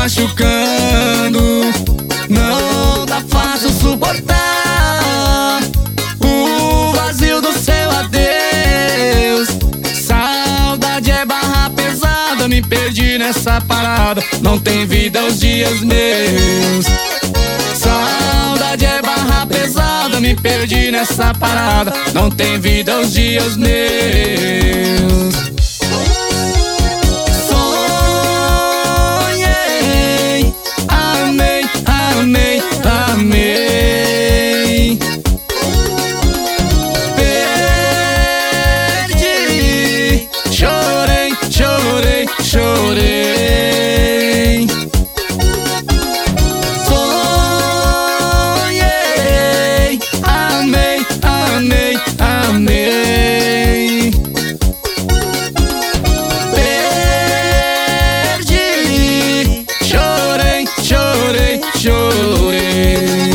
machucando. Não tá fácil suportar o vazio do seu adeus. Saudade é barra pesada, me perdi nessa parada. Não tem vida aos dias meus. Saudade é barra pesada, me perdi nessa parada. Não tem vida aos dias meus. Sonhei, amei, amei, amei. Perdi, chorei, chorei, chorei. Amei. Perdi, chorei, chorei, chorei.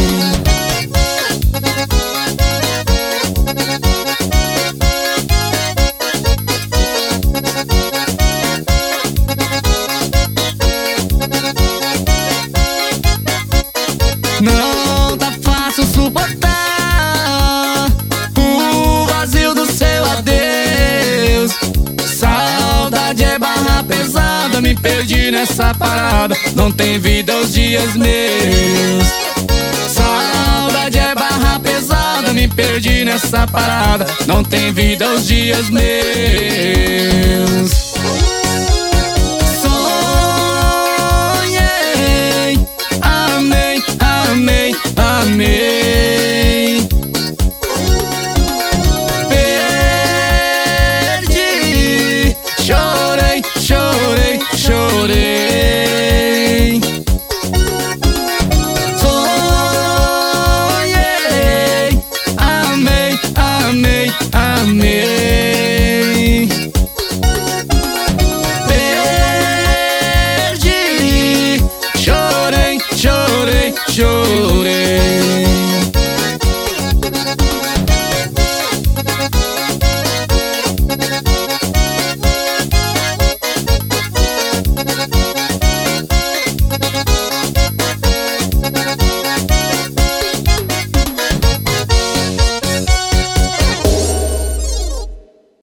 Não tá fácil suportar o vazio do seu adeus. Saudade é barra pesada, me perdi nessa parada. Não tem vida aos dias meus. Saudade é barra pesada, me perdi nessa parada. Não tem vida aos dias meus.